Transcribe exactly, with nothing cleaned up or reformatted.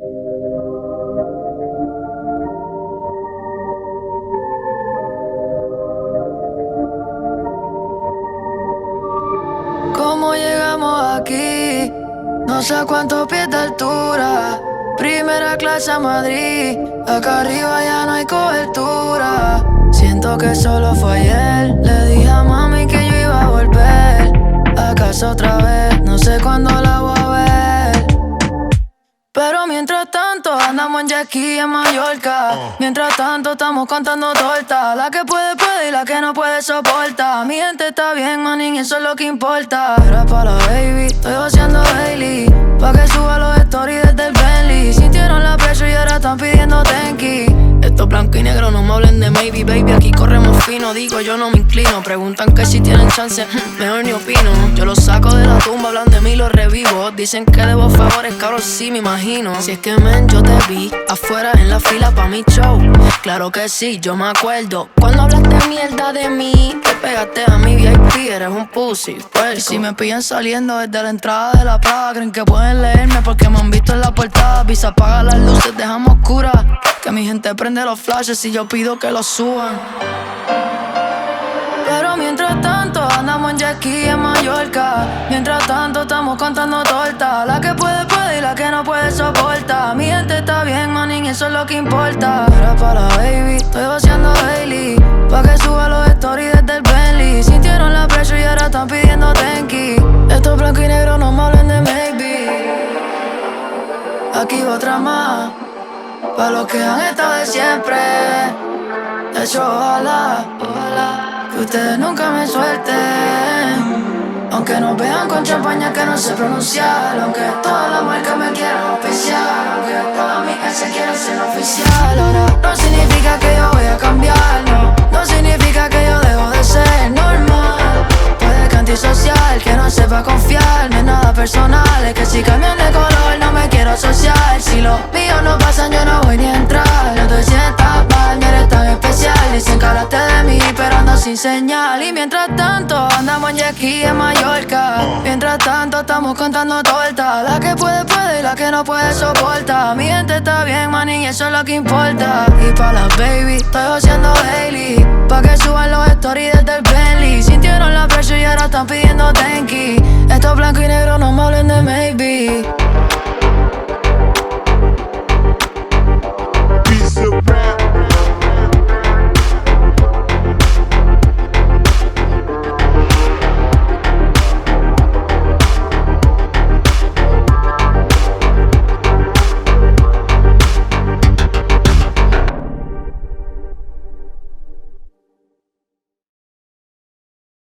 ¿Cómo llegamos aquí? No sé a cuántos pies de altura. Primera clase a Madrid. Acá arriba ya no hay cobertura. Siento que solo fue ayer. Le dije a mami que yo iba a volver a casa otra vez. No sé cuándo la voy a ver. Pero mientras tanto andamos en jet ski en Mallorca. uh. Mientras tanto estamos contando tortas. La que puede puede y la que no puede soporta. Mi gente está bien, manín, eso es lo que importa. Era pa' la baby, estoy haciendo daily, pa' que suba los stories desde el Bentley. Sintieron la presión y ahora están pidiendo tenki. Estos blanco y negro no me hablen de maybe, baby. Aquí corremos fino, digo yo no me inclino. Preguntan que si tienen chance, mejor ni opino. Yo los saco de la tumba, hablan de mí, los revivo. Dicen que debo favores, cabrón, sí me imagino. Si es que men, yo te vi afuera en la fila pa' mi show. Claro que sí, yo me acuerdo. Cuando hablaste mierda de mí, te pegaste a mi V I P, eres un pussy, pues. Y si me pillan saliendo desde la entrada de la plaza, creen que pueden leerme porque me han visto en la portada. Visa, apaga las luces, dejamos oscuras. Que mi gente prende los flashes y yo pido que los suban. Pero mientras tanto andamos en jet ski en Mallorca. Mientras tanto estamos contando tortas. La que puede puede y la que no puede soporta. Mi gente está bien, manín, eso es lo que importa. Era pa' la baby, estoy vaciando daily, pa' que suba los stories desde el Bentley. Sintieron la presión y ahora están pidiendo tenki. Estos blanco y negro no me hablen de maybe. Aquí va otra más, pa' los que han estado de siempre. De hecho, ojalá, ojalá que ustedes nunca me suelten. Aunque nos vean con champaña que no sé pronunciar. Aunque todas las marcas me quieran oficial. Aunque todas mis ex se quieran ser oficial. Ahora no significa que yo voy a cambiar, no. No significa que yo dejo de ser normal. Puede que antisocial, que no sepa confiar. No es nada personal, es que si cambian de color no me quiero asociar. Si los míos no pasan yo no voy ni a entrar. No te sientas mal, no eres tan especial. Dicen que hablaste de mí pero ando sin señal. Y mientras tanto andamos en jet ski en Mallorca. Mientras tanto estamos contando tortas. La que puede puede y la que no puede soporta. Mi gente está bien, manín, y eso es lo que importa. Y pa' las baby estoy haciendo daily, pa' que suban los stories desde el Bentley. Sintieron la presión y ahora están pidiendo tenki. Estos blanco y negro no me hablen de maybe.